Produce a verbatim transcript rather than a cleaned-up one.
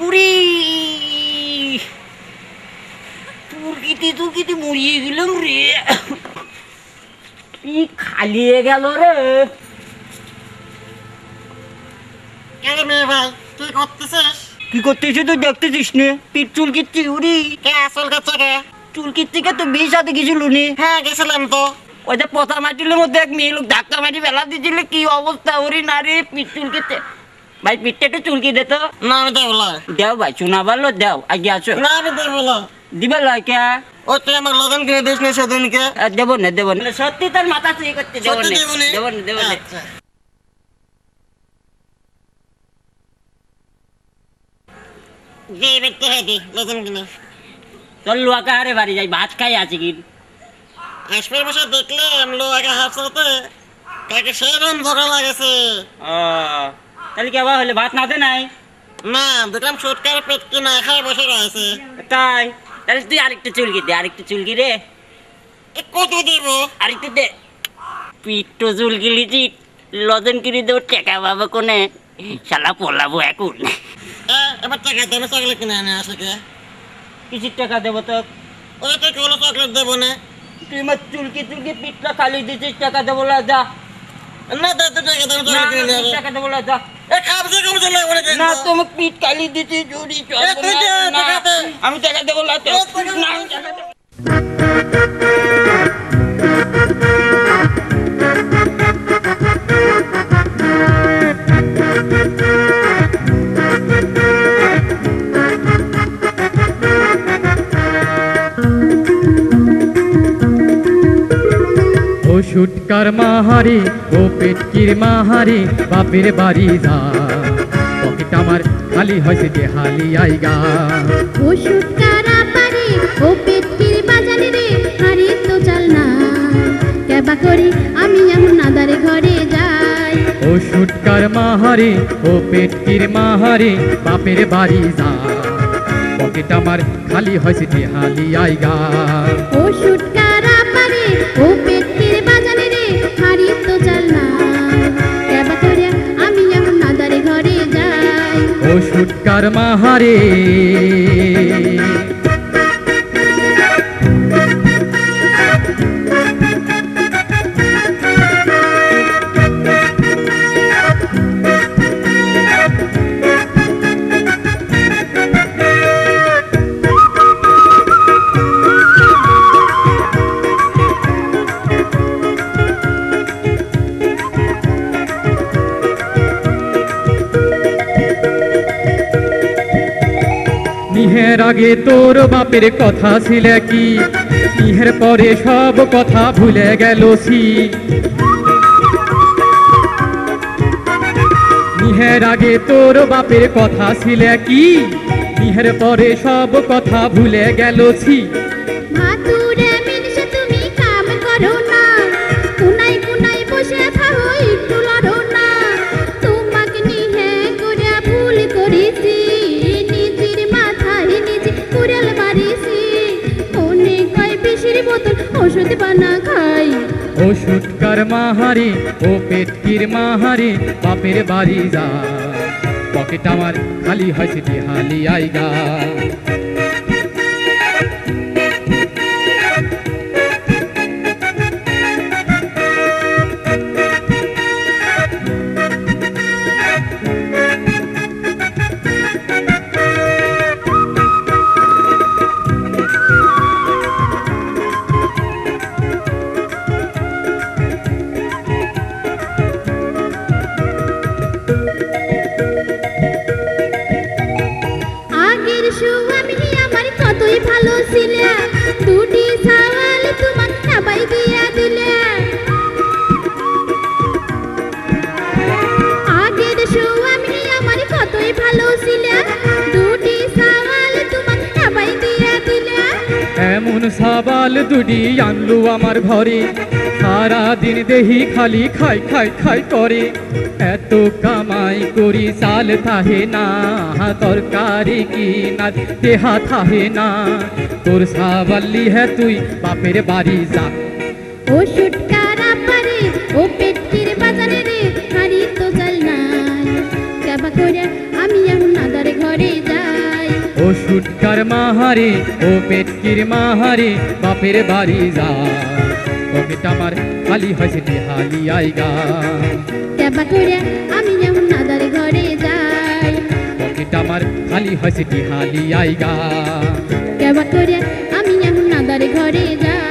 উড়ি তুর্কিতে তুর্কিতে মরিয়ে গেলাম রে। কি খালিয়ে গেল রে। আরে মেয়ে ভাই কি করতেছিস? কি করতেছি তুই দেখতেছিস নে? পিঠ চুলকিচ্ছি উড়ি। কে আসল কাছে কে? চুলকির থেকে তো বিয়ে সাথে গেছিল নি। হ্যাঁ গেছিলাম তো। ওই যে পথা মাটির মধ্যে এক মেয়ে লোক ধাক্কা মাটি ফেলা দিয়েছিল, কি অবস্থা ওরি না রে। পিঠ চুলকিতে ভাই, পিঠটা একটু চুলকি দে তো। না আমি দেবো না। দেও ভাই, শোনা ভালো দেও আগে আসো। না আমি দেবো না। দিবে লয় কে? ও তুই আমার লগন কিনে দিস না সেদিনকে। দেবো না দেবো না, সত্যি তোর মাথা চুরি করতে দেবো না সত্যি দেবো না? দেবো না দেবো না। আচ্ছা। দে ব্যক্তি হ্যাঁ দি লগন কিনে। তোর লোয়াকা হারে বাড়ি যাই, ভাত খাই আছে কি? আসপের বসে দেখলাম লোয়াকে হাফ সাথে কাকে সেরম ঝগড়া লাগেছে। ও তাহলে কি আবার হলে ভাত না দে নাই? না দেখলাম সুটকার পেট কি না খায় বসে রয়েছে। তাই তাহলে তুই আরেকটু চুলকি দে, আরেকটু চুলকি রে, এ কত দিব? আরেকটু দে। পিঠটো চুলকি লিচি লজন কিনে দেবো, টেকা পাবো কোনে, শালা পলাবো এখন। এ, এবার টাকা দেবে চকলেট কিনে আনে আসে কে? কিসির টাকা দেবো তো? ওই তুই কোনো চকলেট দেবো না। তুই আমার চুলকি চুলকি পিঠটা খালি দিচ্ছিস, টাকা দেবো না, যা। না দে তুই টাকা দেবে না, চকলেট কিনে নিয়ে আসে। টাকা দেবো না, যা। এ খাবছে খাবছে না বলে না তোমার পিঠ খালি দিচ্ছি জুড়ি চল। এ, তুই দে, টাকা দে। আমি টাকা দেবো না তো। এ, টাকা দে। না, আমি টাকা দেবো। ও সুটকার মাহারি ও পেটকির মাহারি বাপের বাড়ি যা, পকেট আমার খালি হয়েছে যে হালি আইগা। ও সুটকারা পারি ও পেটকির বাজারে রে, হারি তো চাল না কেবা করি আমি এমন নাদারে ঘরে যাই। ও সুটকার মাহারি ও পেটকির মাহারি বাপের বাড়ি যা, পকেট আমার খালি হয়েছে যে হালি আইগা। ও সুটকারা পারি ও পেটকির বাজারে রে, হারি তো চাল না কেবা করি আমি এমন নাদারে ঘরে যাই। ও সুটকার মাহারি ইহের আগে তোর বাপের কথা ছিল কি, ইহের পরে সব কথা ভুলে গেল সি। ইহের আগে তোর বাপের কথা ছিল কি, ইহের পরে সব কথা ভুলে গেল সি। ভাতুরে মিনসে তুমি কাম করো না, কুনাই কুনাই বসে থাকো একটু লড়ো না। তোমাকে নিহে করে ভুল করেছি, নিজের মাথায় নিজে কুড়াল মারিছি। অনেক কয় বিষের বোতল ওষুধ বানা খাই। ও সুটকার মাহারি ও পেটকির মাহারি বাপের বাড়ি যা, পকেট আমার খালি হয়েছে যে হালি আইগা। আগের স্বামী আমার কতই ভালো ছিল, দুটি সওয়াল তোমার সবাই দিয়া দিলে। আগের স্বামী আমার কতই ভালো ছিল, দুটি সওয়াল তোমার সবাই দিয়া দিলে। এমন সাবাল দুটি আনলু আমার ঘরে, সারা দিন দেহি খালি খাই খাই খাই করে। এত কামাই করি চাল থাহে না, তরকারি কি না দেহা থাহে না। তোর সাবাল্লি হ্যাঁ তুই বাপের বাড়ি যা। ও সুটকারা পারে ও পেটকির বাজারে রে, হারি তো চাল নাই কেবা করে আমি এমন নাদারে ঘরে যাই। গুটকার মাহারে ও পেটকির মাহারে বাপের বাড়ি যা পকেট আমার খালি হয়েছে হালি আইগা কেবা করে আমি যেমন নাদার ঘরে যাই পকেট আমার খালি হয়েছে হালি আইগা কেবা করে আমি যেমন নাদার ঘরে যাই